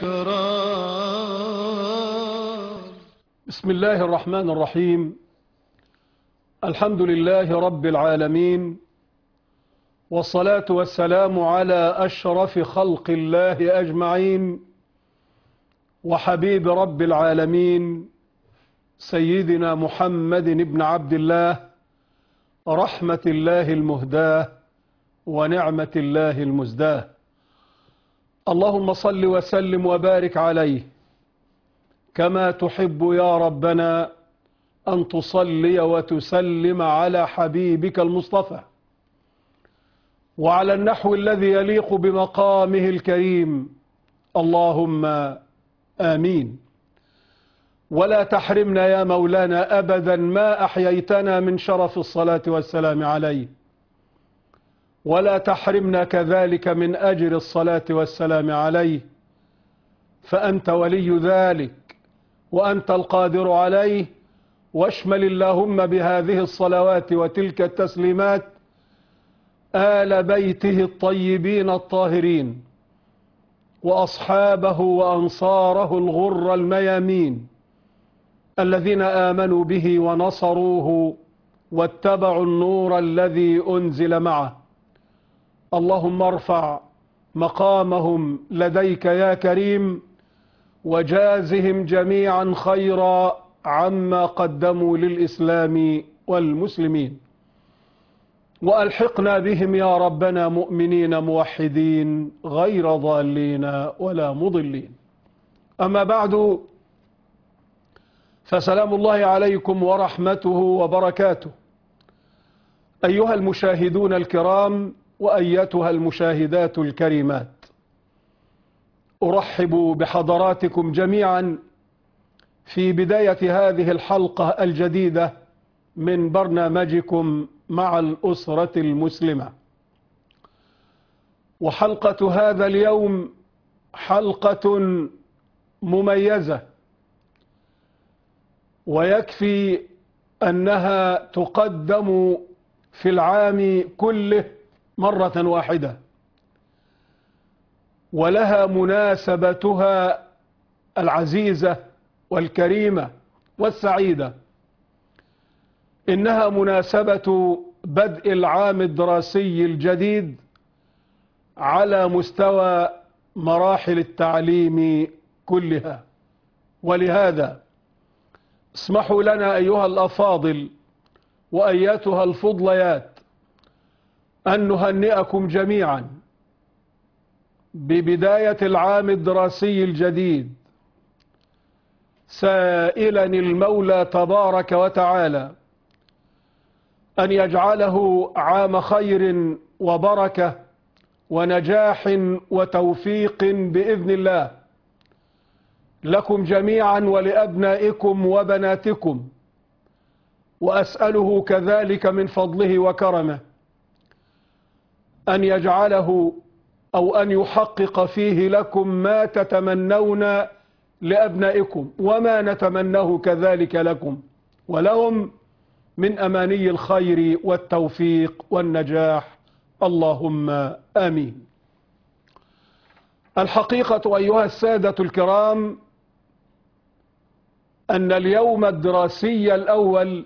الأكرام. بسم الله الرحمن الرحيم. الحمد لله رب العالمين، والصلاة والسلام على أشرف خلق الله أجمعين، وحبيب رب العالمين سيدنا محمد بن عبد الله، رحمة الله المهداة ونعمة الله المزداة. اللهم صل وسلم وبارك عليه كما تحب يا ربنا أن تصلي وتسلم على حبيبك المصطفى، وعلى النحو الذي يليق بمقامه الكريم، اللهم آمين. ولا تحرمنا يا مولانا أبدا ما أحييتنا من شرف الصلاة والسلام عليه، ولا تحرمنا كذلك من أجر الصلاة والسلام عليه، فأنت ولي ذلك وأنت القادر عليه. واشمل اللهم بهذه الصلوات وتلك التسليمات آل بيته الطيبين الطاهرين، وأصحابه وأنصاره الغر الميامين، الذين آمنوا به ونصروه واتبعوا النور الذي أنزل معه. اللهم ارفع مقامهم لديك يا كريم، وجازهم جميعا خيرا عما قدموا للإسلام والمسلمين، وألحقنا بهم يا ربنا مؤمنين موحدين غير ضالين ولا مضلين. أما بعد، فسلام الله عليكم ورحمته وبركاته أيها المشاهدون الكرام وأيتها المشاهدات الكريمات. أرحب بحضراتكم جميعا في بداية هذه الحلقة الجديدة من برنامجكم مع الأسرة المسلمة. وحلقة هذا اليوم حلقة مميزة، ويكفي أنها تقدم في العام كله مرة واحدة، ولها مناسبتها العزيزة والكريمة والسعيدة. إنها مناسبة بدء العام الدراسي الجديد على مستوى مراحل التعليم كلها. ولهذا اسمحوا لنا أيها الأفاضل وأيتها الفضليات أن نهنئكم جميعا ببداية العام الدراسي الجديد، سائلا المولى تبارك وتعالى أن يجعله عام خير وبركة ونجاح وتوفيق بإذن الله لكم جميعا ولأبنائكم وبناتكم. وأسأله كذلك من فضله وكرمه أن يجعله أو أن يحقق فيه لكم ما تتمنون لأبنائكم وما نتمناه كذلك لكم ولهم من أماني الخير والتوفيق والنجاح، اللهم آمين. الحقيقة أيها السادة الكرام أن اليوم الدراسي الأول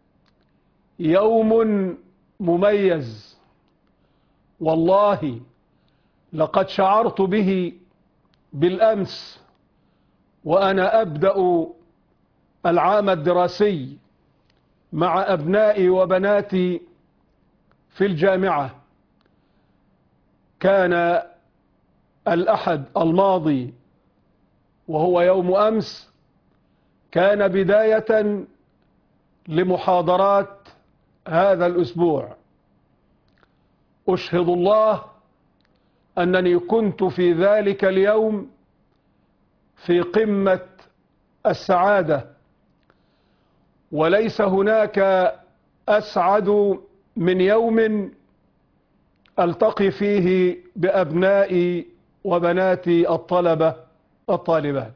يوم مميز، والله لقد شعرت به بالأمس وأنا أبدأ العام الدراسي مع أبنائي وبناتي في الجامعة. كان الأحد الماضي وهو يوم أمس كان بداية لمحاضرات هذا الأسبوع. أشهد الله أنني كنت في ذلك اليوم في قمة السعادة، وليس هناك أسعد من يوم ألتقي فيه بأبنائي وبناتي الطلبة الطالبات.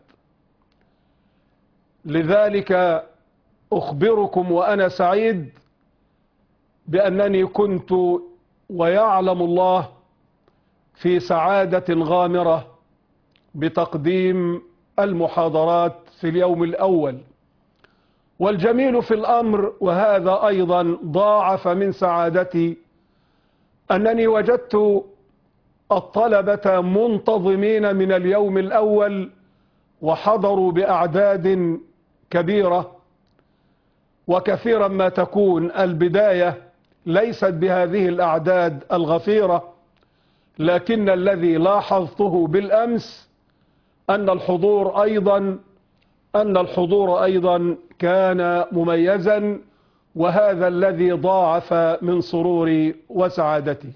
لذلك أخبركم وأنا سعيد بأنني كنت ويعلم الله في سعادة غامرة بتقديم المحاضرات في اليوم الأول. والجميل في الأمر، وهذا أيضا ضاعف من سعادتي، أنني وجدت الطلبة منتظمين من اليوم الأول وحضروا بأعداد كبيرة. وكثيرا ما تكون البداية ليست بهذه الأعداد الغفيرة، لكن الذي لاحظته بالأمس أن الحضور أيضا كان مميزا، وهذا الذي ضاعف من سروري وسعادتي.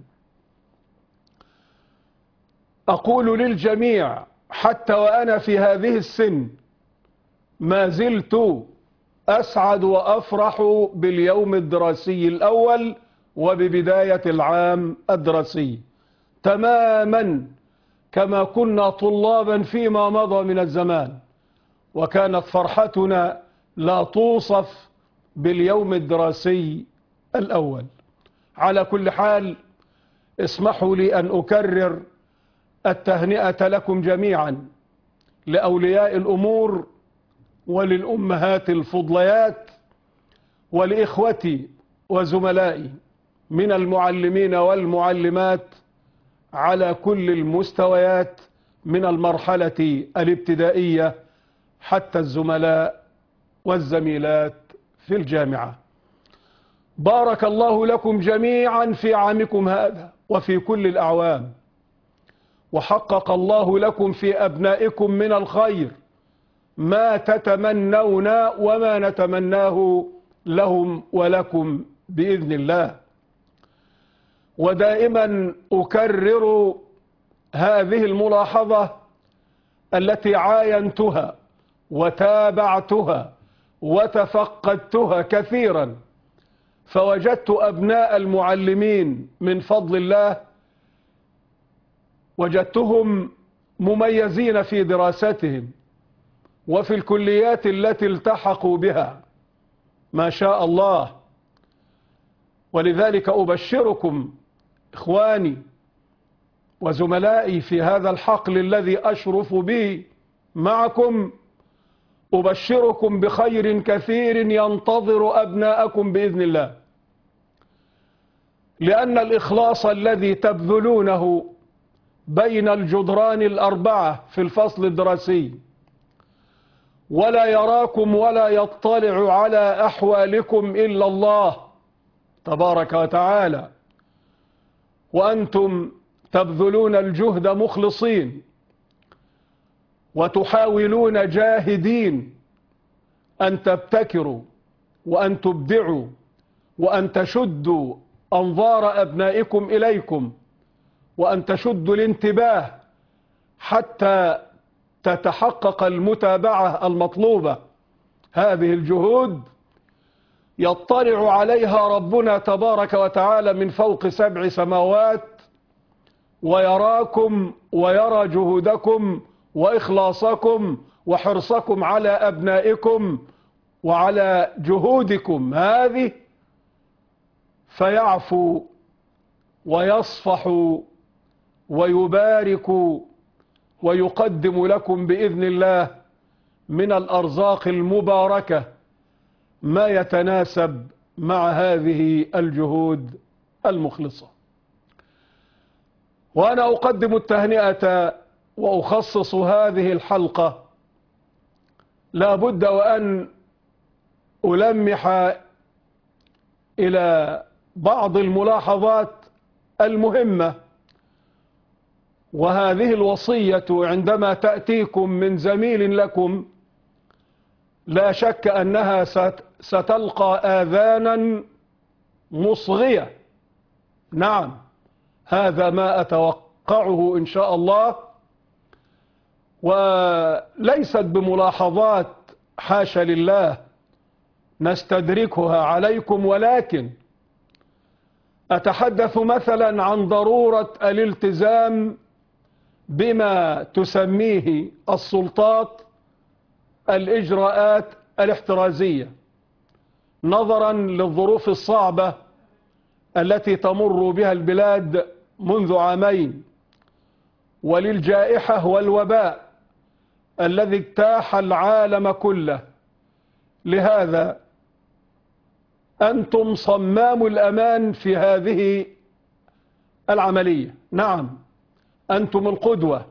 أقول للجميع حتى وأنا في هذه السن ما زلت أسعد وأفرح باليوم الدراسي الأول وببداية العام الدراسي، تماما كما كنا طلابا فيما مضى من الزمان، وكانت فرحتنا لا توصف باليوم الدراسي الأول. على كل حال، اسمحوا لي أن أكرر التهنئة لكم جميعا، لأولياء الأمور وللأمهات الفضليات ولإخوتي وزملائي من المعلمين والمعلمات على كل المستويات، من المرحلة الابتدائية حتى الزملاء والزميلات في الجامعة. بارك الله لكم جميعا في عامكم هذا وفي كل الأعوام، وحقق الله لكم في أبنائكم من الخير ما تتمنون وما نتمناه لهم ولكم بإذن الله. ودائما أكرر هذه الملاحظة التي عاينتها وتابعتها وتفقدتها كثيرا، فوجدت أبناء المعلمين من فضل الله وجدتهم مميزين في دراستهم وفي الكليات التي التحقوا بها، ما شاء الله. ولذلك أبشركم إخواني وزملائي في هذا الحقل الذي أشرف به معكم، أبشركم بخير كثير ينتظر أبناءكم بإذن الله، لأن الإخلاص الذي تبذلونه بين الجدران الأربعة في الفصل الدراسي ولا يراكم ولا يطلع على أحوالكم إلا الله تبارك وتعالى، وأنتم تبذلون الجهد مخلصين وتحاولون جاهدين أن تبتكروا وأن تبدعوا وأن تشدوا أنظار أبنائكم إليكم وأن تشدوا الانتباه حتى تتحقق المتابعة المطلوبة. هذه الجهود يطلع عليها ربنا تبارك وتعالى من فوق 7 سماوات، ويراكم ويرى جهودكم وإخلاصكم وحرصكم على أبنائكم وعلى جهودكم هذه، فيعفو ويصفح ويبارك ويقدم لكم بإذن الله من الأرزاق المباركة ما يتناسب مع هذه الجهود المخلصة. وأنا أقدم التهنئة وأخصص هذه الحلقة لا بد وأن ألمح إلى بعض الملاحظات المهمة، وهذه الوصية عندما تأتيكم من زميل لكم لا شك أنها ستلقى آذانا مصغية. نعم، هذا ما أتوقعه إن شاء الله، وليست بملاحظات حاشا لله نستدركها عليكم، ولكن أتحدث مثلا عن ضرورة الالتزام بما تسميه السلطات الإجراءات الاحترازية نظرا للظروف الصعبة التي تمر بها البلاد منذ عامين، وللجائحة والوباء الذي اجتاح العالم كله. لهذا أنتم صمام الأمان في هذه العملية. نعم، أنتم القدوة،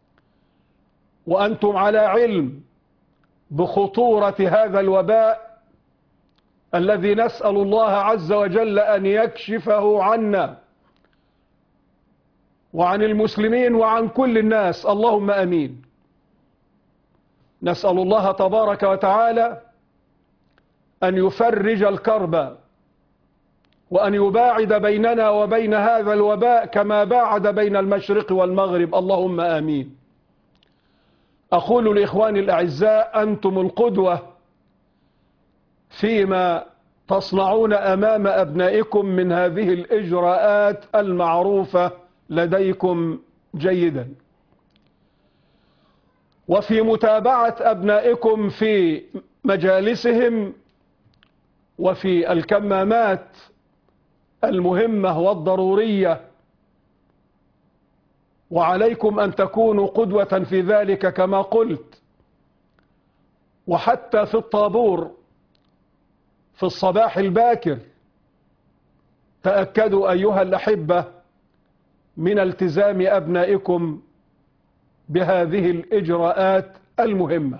وأنتم على علم بخطورة هذا الوباء الذي نسأل الله عز وجل أن يكشفه عنا وعن المسلمين وعن كل الناس، اللهم أمين. نسأل الله تبارك وتعالى أن يفرج الكرب وأن يباعد بيننا وبين هذا الوباء كما باعد بين المشرق والمغرب، اللهم آمين. أقول لإخواني الأعزاء، أنتم القدوة فيما تصنعون أمام أبنائكم من هذه الإجراءات المعروفة لديكم جيدا، وفي متابعة أبنائكم في مجالسهم وفي الكمامات المهمة والضرورية، وعليكم أن تكونوا قدوة في ذلك كما قلت. وحتى في الطابور في الصباح الباكر تأكدوا أيها الأحبة من التزام أبنائكم بهذه الإجراءات المهمة.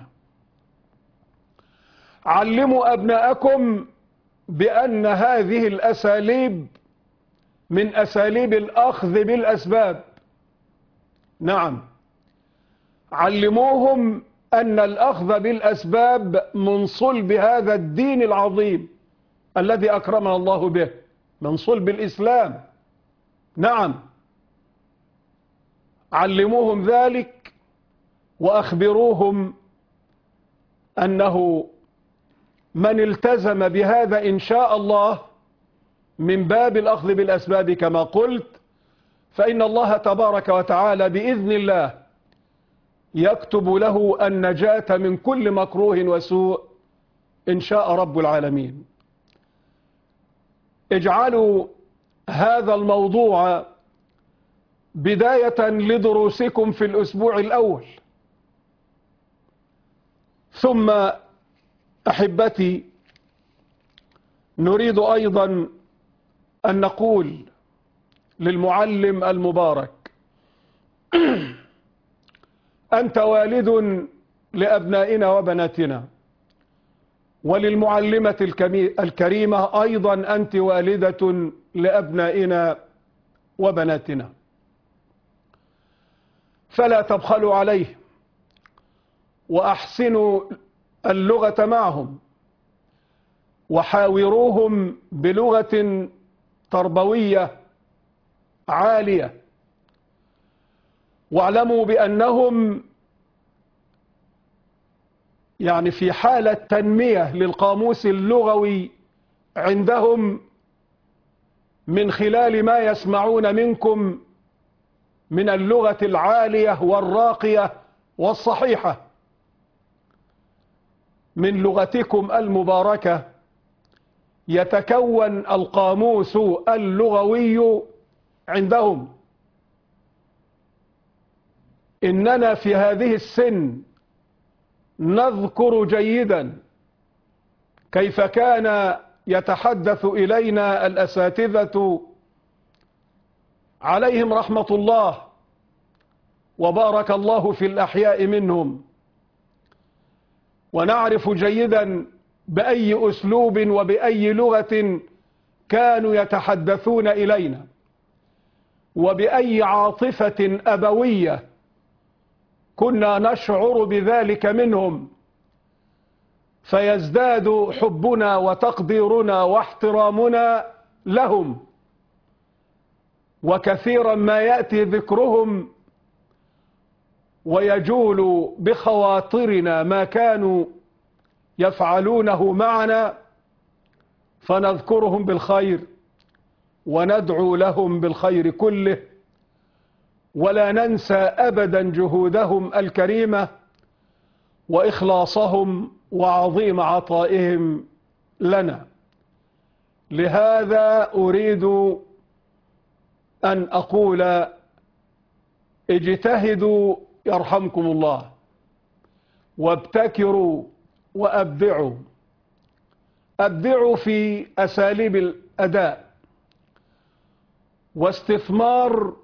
علموا أبنائكم بأن هذه الأساليب من أساليب الأخذ بالأسباب. نعم، علموهم أن الأخذ بالأسباب من صلب هذا الدين العظيم الذي أكرمنا الله به، من صلب الإسلام. نعم، علموهم ذلك وأخبروهم أنه من التزم بهذا إن شاء الله من باب الأخذ بالأسباب كما قلت، فإن الله تبارك وتعالى بإذن الله يكتب له النجاة من كل مكروه وسوء إن شاء رب العالمين. اجعلوا هذا الموضوع بداية لدروسكم في الأسبوع الأول. ثم أحبتي، نريد أيضا أن نقول للمعلم المبارك: أنت والد لأبنائنا وبناتنا، وللمعلمة الكريمة أيضا أنت والدة لأبنائنا وبناتنا، فلا تبخلوا عليهم وأحسنوا اللغة معهم وحاوروهم بلغة تربوية عالية، واعلموا بأنهم يعني في حالة تنمية للقاموس اللغوي عندهم من خلال ما يسمعون منكم من اللغة العالية والراقية والصحيحة. من لغتكم المباركة يتكون القاموس اللغوي عندهم. إننا في هذه السن نذكر جيدا كيف كان يتحدث إلينا الأساتذة عليهم رحمة الله وبارك الله في الأحياء منهم، ونعرف جيدا بأي أسلوب وبأي لغة كانوا يتحدثون إلينا، وبأي عاطفة أبوية كنا نشعر بذلك منهم، فيزداد حبنا وتقديرنا واحترامنا لهم. وكثيرا ما يأتي ذكرهم ويجول بخواطرنا ما كانوا يفعلونه معنا، فنذكرهم بالخير وندعو لهم بالخير كله، ولا ننسى أبدا جهودهم الكريمة وإخلاصهم وعظيم عطائهم لنا. لهذا أريد أن أقول: اجتهدوا يرحمكم الله، وابتكروا وأبدعوا. أبدعوا في أساليب الأداء واستثمار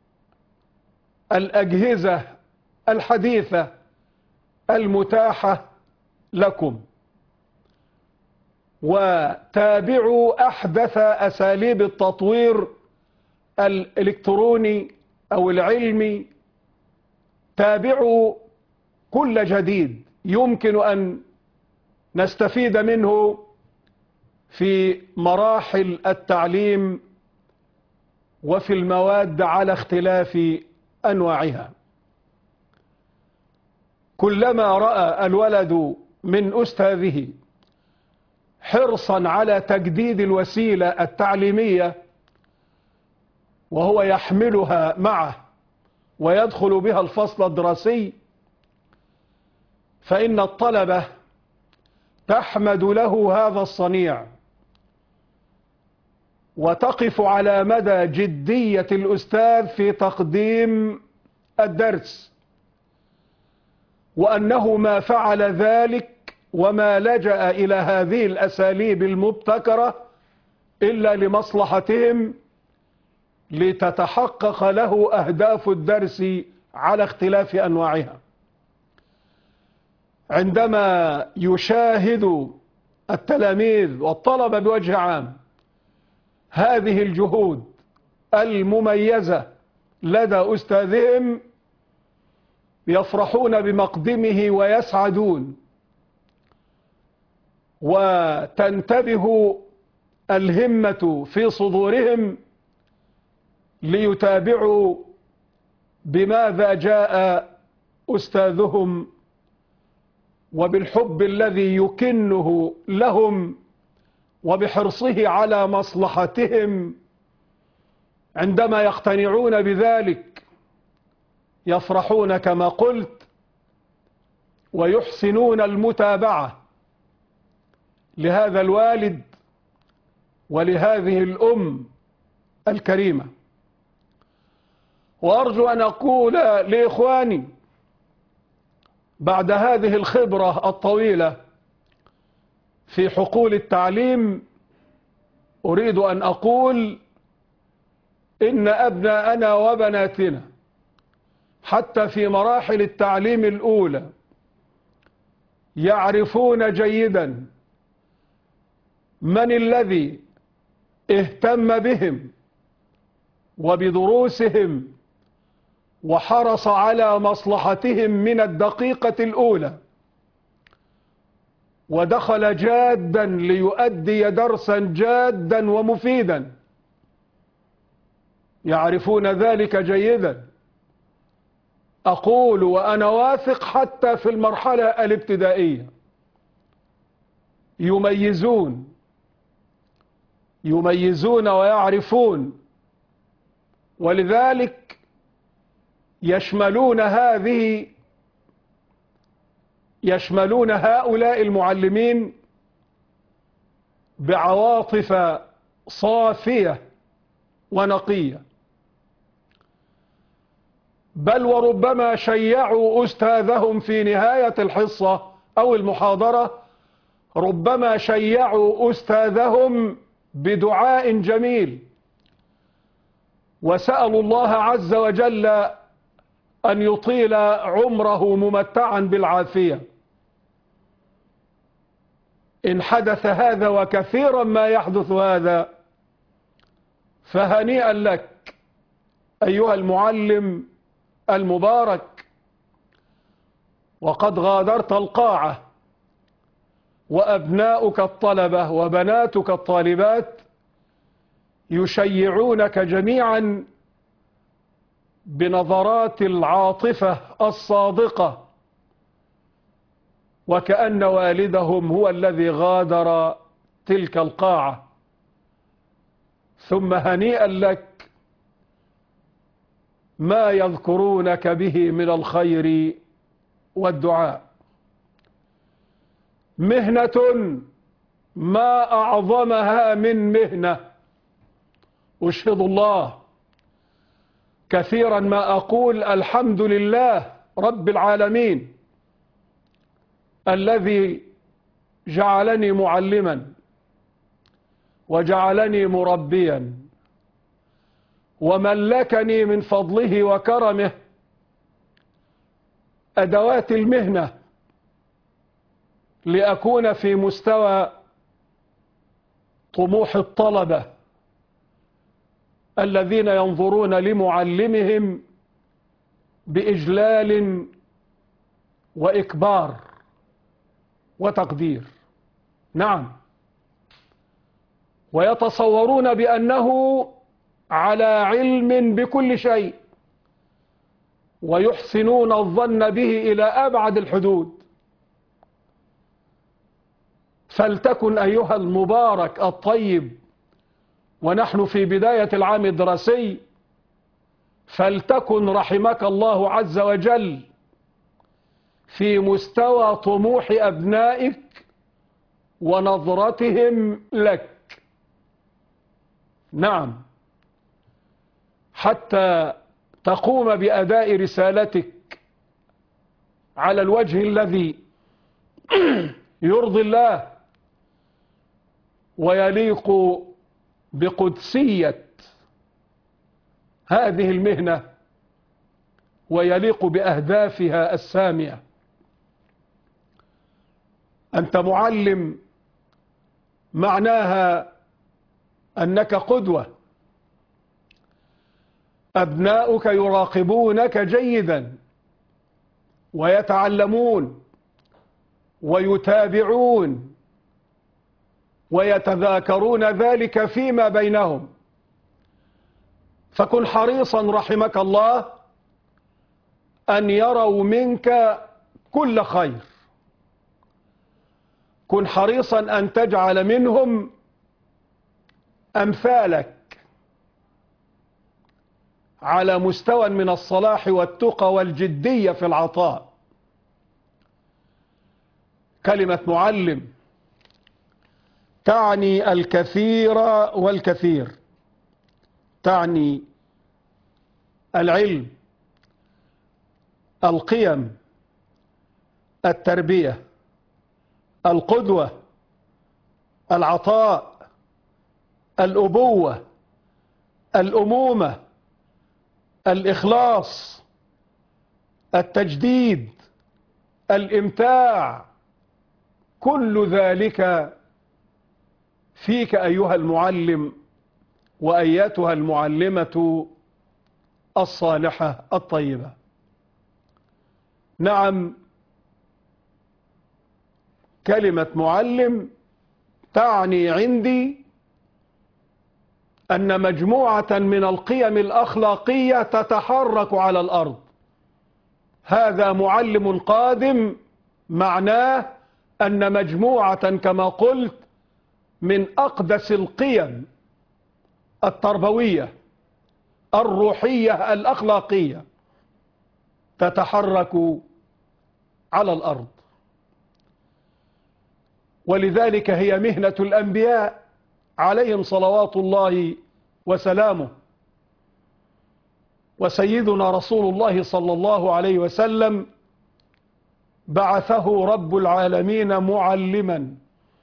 الأجهزة الحديثة المتاحة لكم، وتابعوا أحدث أساليب التطوير الإلكتروني أو العلمي. تابعوا كل جديد يمكن أن نستفيد منه في مراحل التعليم وفي المواد على اختلاف أنواعها. كلما رأى الولد من أستاذه حرصا على تجديد الوسيلة التعليمية وهو يحملها معه ويدخل بها الفصل الدراسي، فإن الطلبة تحمد له هذا الصنيع وتقف على مدى جدية الأستاذ في تقديم الدرس، وأنه ما فعل ذلك وما لجأ إلى هذه الأساليب المبتكرة إلا لمصلحتهم، لتتحقق له أهداف الدرس على اختلاف أنواعها. عندما يشاهد التلاميذ والطلبة بوجه عام هذه الجهود المميزة لدى أستاذهم يفرحون بمقدمه ويسعدون، وتنتبه الهمة في صدورهم ليتابعوا بماذا جاء أستاذهم وبالحب الذي يكنه لهم وبحرصه على مصلحتهم. عندما يقتنعون بذلك يفرحون كما قلت ويحسنون المتابعة لهذا الوالد ولهذه الأم الكريمة. وأرجو أن أقول لإخواني بعد هذه الخبرة الطويلة في حقول التعليم، أريد أن أقول إن أبناءنا وبناتنا حتى في مراحل التعليم الأولى يعرفون جيدا من الذي اهتم بهم وبدروسهم وحرص على مصلحتهم من الدقيقة الأولى، ودخل جادا ليؤدي درسا جادا ومفيدا. يعرفون ذلك جيدا. أقول وأنا واثق حتى في المرحلة الابتدائية يميزون ويعرفون، ولذلك يشملون هؤلاء المعلمين بعواطف صافية ونقية، بل وربما شيعوا أستاذهم في نهاية الحصة أو المحاضرة، ربما شيعوا أستاذهم بدعاء جميل وسألوا الله عز وجل أن يطيل عمره ممتعا بالعافية. إن حدث هذا وكثيرا ما يحدث هذا فهنيئا لك أيها المعلم المبارك، وقد غادرت القاعة وأبناؤك الطلبة وبناتك الطالبات يشيعونك جميعا بنظرات العاطفة الصادقة، وكأن والدهم هو الذي غادر تلك القاعة. ثم هنيئا لك ما يذكرونك به من الخير والدعاء. مهنة ما أعظمها من مهنة، أشهد الله كثيرا ما أقول الحمد لله رب العالمين الذي جعلني معلما وجعلني مربيا وملكني من فضله وكرمه أدوات المهنة لأكون في مستوى طموح الطلبة الذين ينظرون لمعلمهم بإجلال وإكبار وتقدير. نعم، ويتصورون بأنه على علم بكل شيء ويحسنون الظن به إلى أبعد الحدود. فلتكن أيها المبارك الطيب ونحن في بداية العام الدراسي، فلتكن رحمك الله عز وجل في مستوى طموح أبنائك ونظرتهم لك. نعم، حتى تقوم بأداء رسالتك على الوجه الذي يرضي الله ويليق بقدسية هذه المهنة ويليق بأهدافها السامية. أنت معلم معناها أنك قدوة، أبناؤك يراقبونك جيدا ويتعلمون ويتابعون ويتذاكرون ذلك فيما بينهم. فكن حريصا رحمك الله أن يروا منك كل خير. كن حريصا أن تجعل منهم أمثالك على مستوى من الصلاح والتقى والجدية في العطاء. كلمة معلم تعني الكثير والكثير، تعني العلم، القيم، التربية، القدوة، العطاء، الأبوة، الأمومة، الإخلاص، التجديد، الإمتاع. كل ذلك فيك أيها المعلم وأيتها المعلمة الصالحة الطيبة. نعم، كلمة معلم تعني عندي أن مجموعة من القيم الأخلاقية تتحرك على الأرض. هذا معلم قادم معناه أن مجموعة كما قلت من أقدس القيم التربوية الروحية الأخلاقية تتحرك على الأرض. ولذلك هي مهنة الأنبياء عليهم صلوات الله وسلامه. وسيدنا رسول الله صلى الله عليه وسلم بعثه رب العالمين معلما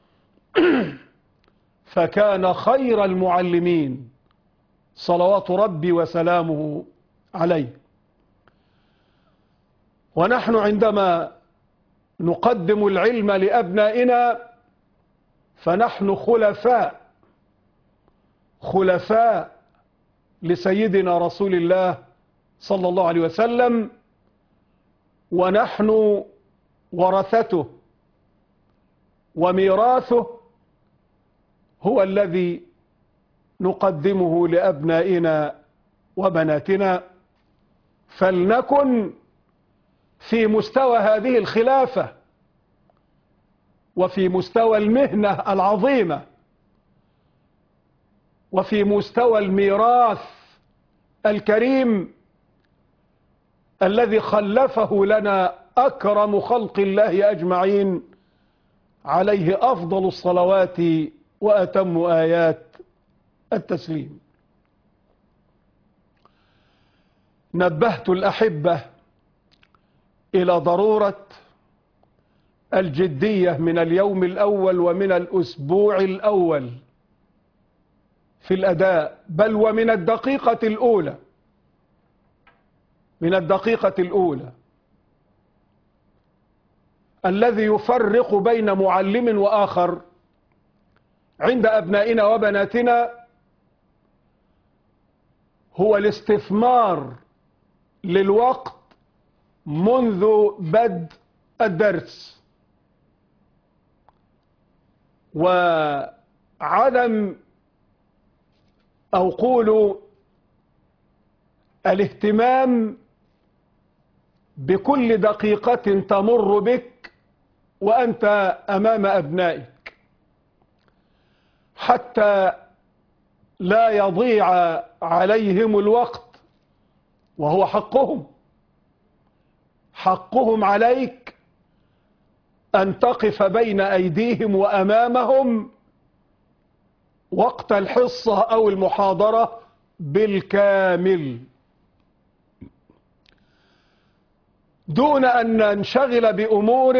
فكان خير المعلمين صلوات ربي وسلامه عليه. ونحن عندما نقدم العلم لأبنائنا فنحن خلفاء لسيدنا رسول الله صلى الله عليه وسلم، ونحن ورثته، وميراثه هو الذي نقدمه لأبنائنا وبناتنا. فلنكن في مستوى هذه الخلافة وفي مستوى المهنة العظيمة وفي مستوى الميراث الكريم الذي خلفه لنا أكرم خلق الله أجمعين، عليه أفضل الصلوات وأتم آيات التسليم. نبهت الأحبة إلى ضرورة الجدية من اليوم الأول ومن الأسبوع الأول في الأداء، بل ومن الدقيقة الأولى، من الدقيقة الأولى. الذي يفرق بين معلم وآخر عند أبنائنا وبناتنا هو الاستثمار للوقت منذ بدء الدرس، وعدم أو قولوا الاهتمام بكل دقيقة تمر بك وأنت أمام أبنائك، حتى لا يضيع عليهم الوقت، وهو حقهم عليك أن تقف بين أيديهم وأمامهم وقت الحصة أو المحاضرة بالكامل، دون أن ننشغل بأمور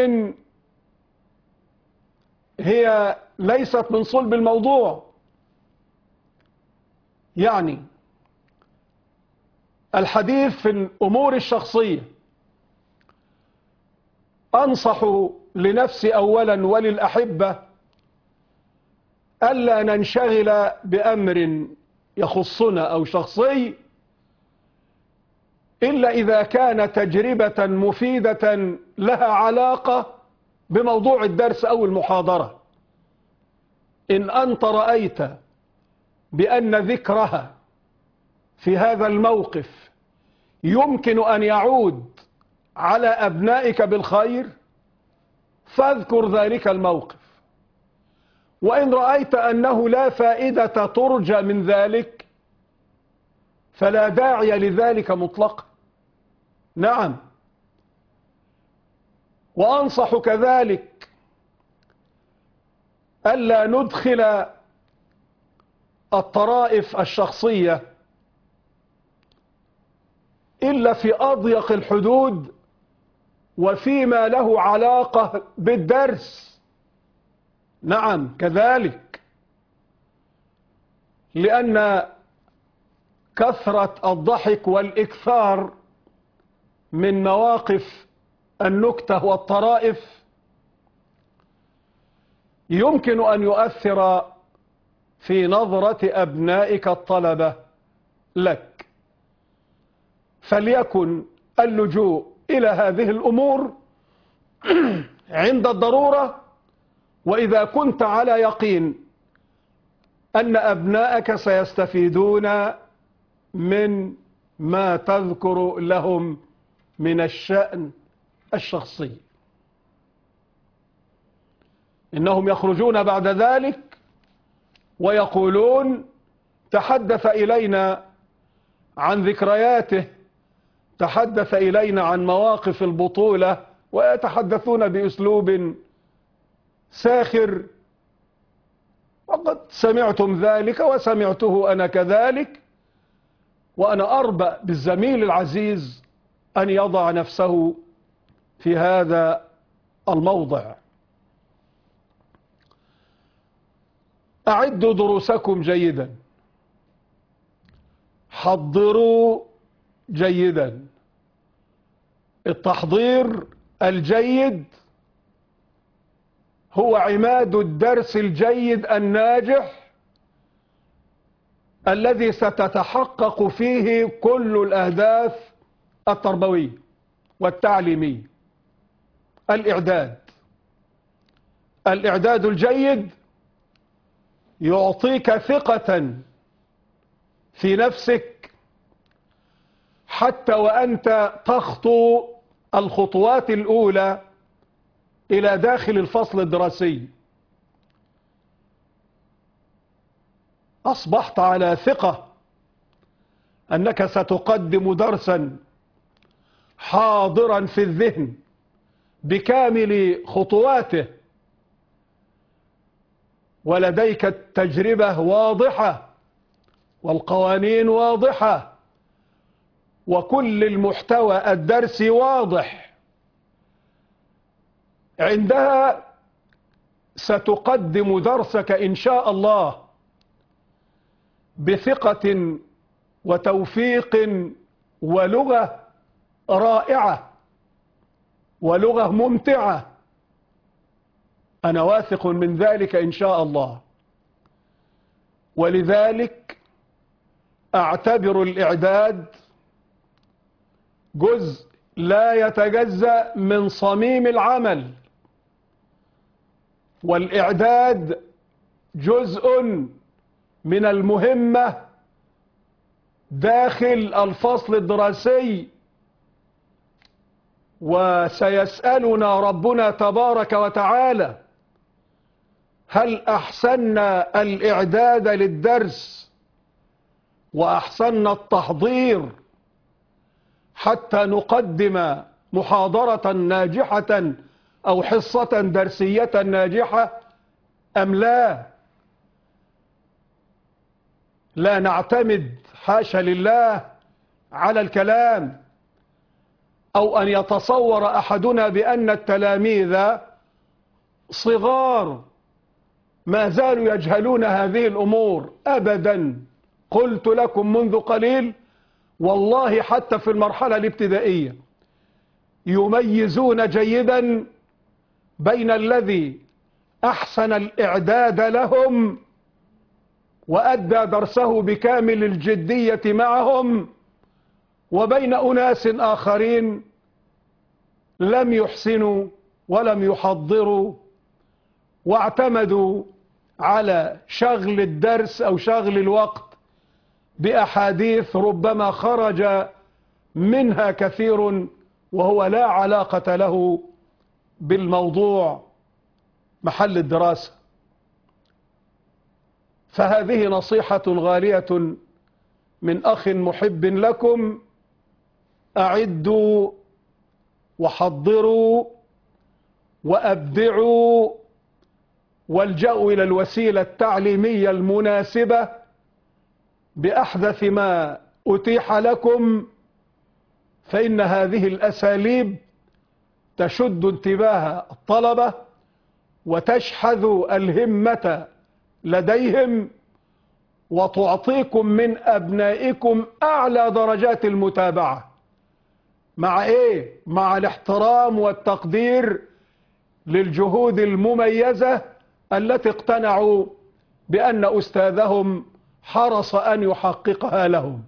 هي ليست من صلب الموضوع. يعني الحديث في الأمور الشخصية، أنصح لنفسي أولا وللأحبة ألا ننشغل بأمر يخصنا أو شخصي إلا إذا كان تجربة مفيدة لها علاقة بموضوع الدرس أو المحاضرة. إن أنت رأيت بأن ذكرها في هذا الموقف يمكن أن يعود على أبنائك بالخير فاذكر ذلك الموقف، وإن رأيت أنه لا فائدة ترجى من ذلك فلا داعي لذلك مطلقا. نعم، وأنصح كذلك ألا ندخل الطرائف الشخصية إلا في أضيق الحدود وفيما له علاقة بالدرس. نعم كذلك، لأن كثرة الضحك والإكثار من مواقف النكتة والطرائف يمكن أن يؤثر في نظرة أبنائك الطلبة لك، فليكن اللجوء إلى هذه الأمور عند الضرورة، وإذا كنت على يقين أن أبنائك سيستفيدون من ما تذكر لهم من الشأن الشخصي. إنهم يخرجون بعد ذلك ويقولون تحدث إلينا عن ذكرياته، تحدث إلينا عن مواقف البطولة، ويتحدثون بأسلوب ساخر، وقد سمعتم ذلك وسمعته أنا كذلك، وأنا أربأ بالزميل العزيز أن يضع نفسه في هذا الموضع. أعدوا دروسكم جيدا، حضروا جيدا. التحضير الجيد هو عماد الدرس الجيد الناجح الذي ستتحقق فيه كل الأهداف التربوية والتعليمية. الإعداد الجيد يعطيك ثقة في نفسك حتى وأنت تخطو الخطوات الأولى إلى داخل الفصل الدراسي. أصبحت على ثقة أنك ستقدم درسا حاضرا في الذهن بكامل خطواته، ولديك التجربة واضحة والقوانين واضحة وكل المحتوى الدرسي واضح. عندها ستقدم درسك إن شاء الله بثقة وتوفيق ولغة رائعة ولغة ممتعة، أنا واثق من ذلك إن شاء الله. ولذلك أعتبر الإعداد جزء لا يتجزأ من صميم العمل، والإعداد جزء من المهمة داخل الفصل الدراسي. وسيسألنا ربنا تبارك وتعالى هل أحسننا الإعداد للدرس وأحسننا التحضير حتى نقدم محاضرة ناجحة أو حصة درسية ناجحة أم لا؟ لا نعتمد حاشا لله على الكلام، أو أن يتصور أحدنا بأن التلاميذ صغار ما زالوا يجهلون هذه الأمور. أبدا، قلت لكم منذ قليل والله حتى في المرحلة الابتدائية يميزون جيدا بين الذي أحسن الإعداد لهم وأدى درسه بكامل الجدية معهم، وبين أناس آخرين لم يحسنوا ولم يحضروا واعتمدوا على شغل الدرس أو شغل الوقت بأحاديث ربما خرج منها كثير وهو لا علاقة له بالموضوع محل الدراسة. فهذه نصيحة غالية من أخ محب لكم: أعدوا وحضروا وأبدعوا والجأوا إلى الوسيلة التعليمية المناسبة بأحدث ما أتيح لكم، فإن هذه الأساليب تشد انتباه الطلبة وتشحذ الهمة لديهم وتعطيكم من أبنائكم أعلى درجات المتابعة. مع إيه؟ مع الاحترام والتقدير للجهود المميزة التي اقتنعوا بأن أستاذهم حرص أن يحققها لهم.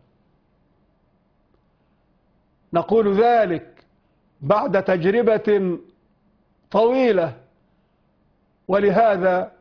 نقول ذلك بعد تجربة طويلة، ولهذا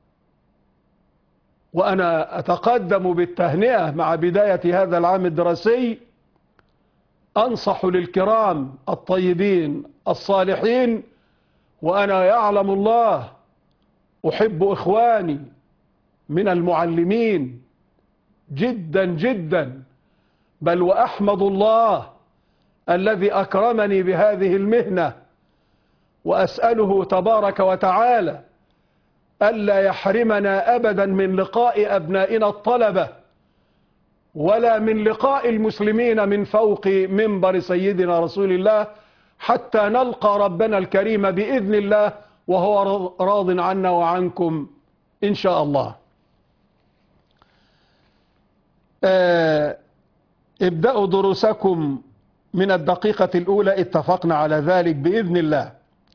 وأنا أتقدم بالتهنئة مع بداية هذا العام الدراسي أنصح للكرام الطيبين الصالحين، وأنا يعلم الله أحب إخواني من المعلمين جدا جدا، بل وأحمد الله الذي أكرمني بهذه المهنة، وأسأله تبارك وتعالى ألا يحرمنا أبدا من لقاء أبنائنا الطلبة ولا من لقاء المسلمين من فوق منبر سيدنا رسول الله، حتى نلقى ربنا الكريم بإذن الله وهو راض عنا وعنكم إن شاء الله. ابدأوا دروسكم من الدقيقة الأولى، اتفقنا على ذلك بإذن الله.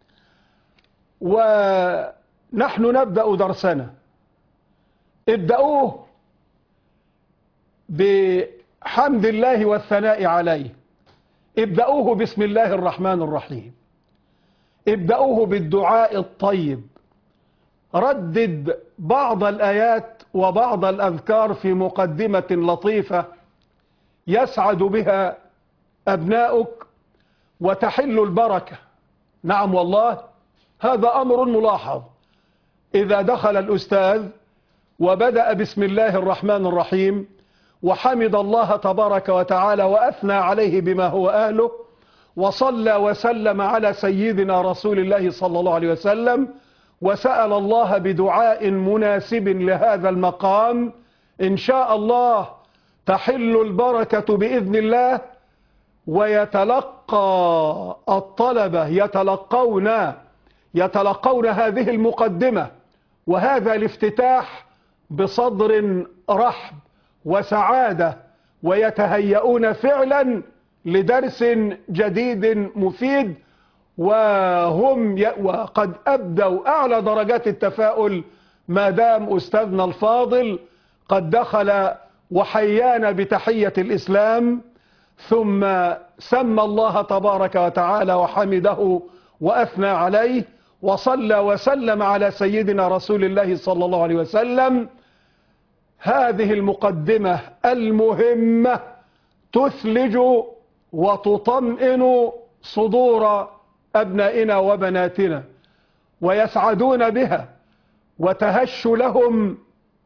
ونحن نبدأ درسنا، ابدأوه بحمد الله والثناء عليه، ابدأوه بسم الله الرحمن الرحيم، ابدأوه بالدعاء الطيب، ردد بعض الآيات وبعض الأذكار في مقدمة لطيفة يسعد بها أبناؤك وتحل البركة. نعم والله هذا أمر ملاحظ، إذا دخل الأستاذ وبدأ بسم الله الرحمن الرحيم وحمد الله تبارك وتعالى وأثنى عليه بما هو أهله وصلى وسلم على سيدنا رسول الله صلى الله عليه وسلم وسأل الله بدعاء مناسب لهذا المقام، إن شاء الله تحل البركة بإذن الله، ويتلقى الطلبة يتلقون يتلقون هذه المقدمة وهذا الافتتاح بصدر رحب وسعادة، ويتهيئون فعلا لدرس جديد مفيد، وقد أبدوا أعلى درجات التفاؤل ما دام أستاذنا الفاضل قد دخل وحيانا بتحية الإسلام، ثم سمى الله تبارك وتعالى وحمده وأثنى عليه وصلى وسلم على سيدنا رسول الله صلى الله عليه وسلم. هذه المقدمة المهمة تثلج وتطمئن صدور أبنائنا وبناتنا ويسعدون بها وتهش لهم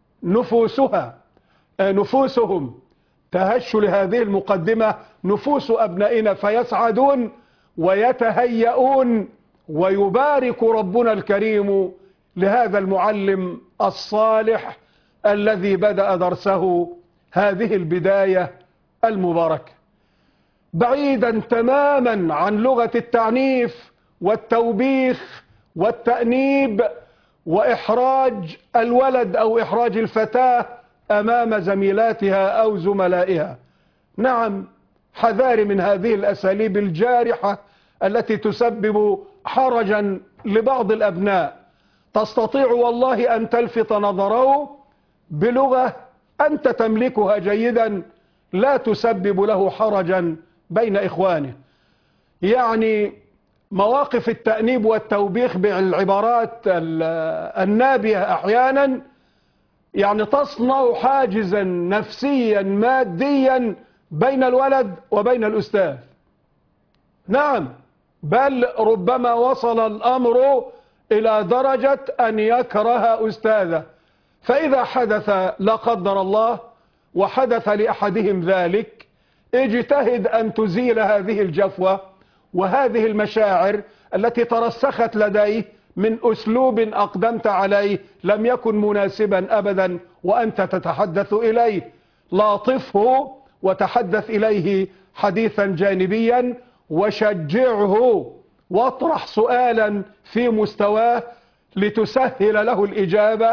نفوسهم تهش لهذه المقدمة نفوس أبنائنا فيسعدون ويتهيئون، ويبارك ربنا الكريم لهذا المعلم الصالح الذي بدأ درسه هذه البداية المباركة بعيدا تماما عن لغة التعنيف والتوبيخ والتأنيب وإحراج الولد أو إحراج الفتاة أمام زميلاتها أو زملائها. نعم، حذار من هذه الأساليب الجارحة التي تسبب حرجا لبعض الأبناء. تستطيع والله أن تلفت نظره بلغة أنت تملكها جيدا لا تسبب له حرجا بين إخوانه. يعني مواقف التأنيب والتوبيخ بالعبارات النابية أحيانا يعني تصنع حاجزا نفسيا ماديا بين الولد وبين الأستاذ. نعم، بل ربما وصل الأمر إلى درجة أن يكره أستاذه. فإذا حدث لا قدر الله وحدث لأحدهم ذلك، اجتهد أن تزيل هذه الجفوة وهذه المشاعر التي ترسخت لديه من أسلوب أقدمت عليه لم يكن مناسبا أبدا وأنت تتحدث إليه. لاطفه وتحدث إليه حديثا جانبيا وشجعه واطرح سؤالا في مستواه لتسهل له الإجابة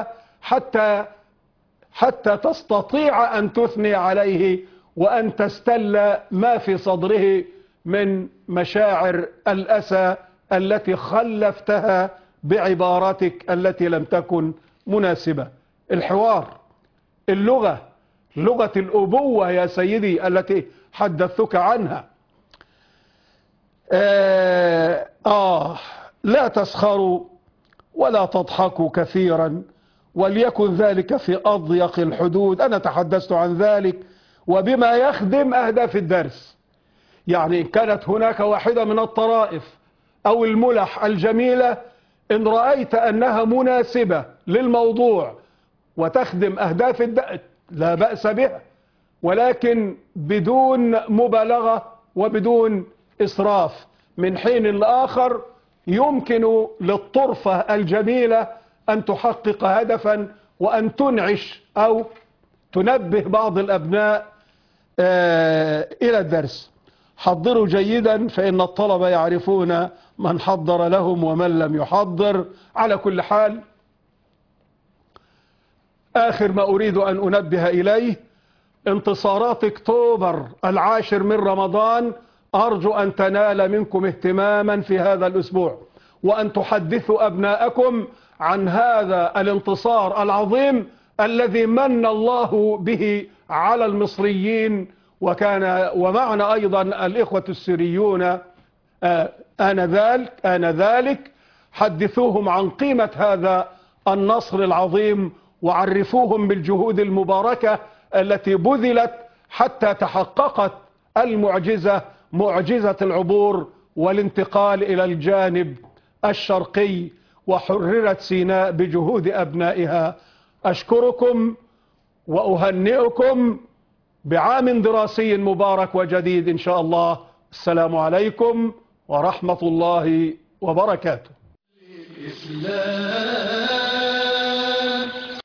حتى تستطيع أن تثني عليه وأن تستل ما في صدره من مشاعر الأسى التي خلفتها بعباراتك التي لم تكن مناسبة. الحوار، اللغة، لغة الأبوة يا سيدي التي حدثتك عنها. لا تسخروا ولا تضحكوا كثيرا وليكن ذلك في أضيق الحدود. أنا تحدثت عن ذلك وبما يخدم أهداف الدرس. يعني كانت هناك واحدة من الطرائف أو الملح الجميلة إن رأيت أنها مناسبة للموضوع وتخدم أهداف الدرس لا بأس بها، ولكن بدون مبالغة وبدون إسراف. من حين لآخر يمكن للطرفة الجميلة أن تحقق هدفا وأن تنعش أو تنبه بعض الأبناء إلى الدرس. حضروا جيدا فإن الطلبة يعرفون من حضر لهم ومن لم يحضر. على كل حال، آخر ما أريد أن أنبه إليه انتصارات أكتوبر 10 من رمضان. أرجو أن تنال منكم اهتماما في هذا الأسبوع وأن تحدثوا أبناءكم عن هذا الانتصار العظيم الذي من الله به على المصريين، ومعنا أيضا الإخوة السوريون آنذاك. حدثوهم عن قيمة هذا النصر العظيم وعرفوهم بالجهود المباركة التي بذلت حتى تحققت المعجزة، معجزة العبور والانتقال إلى الجانب الشرقي وحررت سيناء بجهود أبنائها. أشكركم وأهنئكم بعام دراسي مبارك وجديد إن شاء الله. السلام عليكم ورحمة الله وبركاته.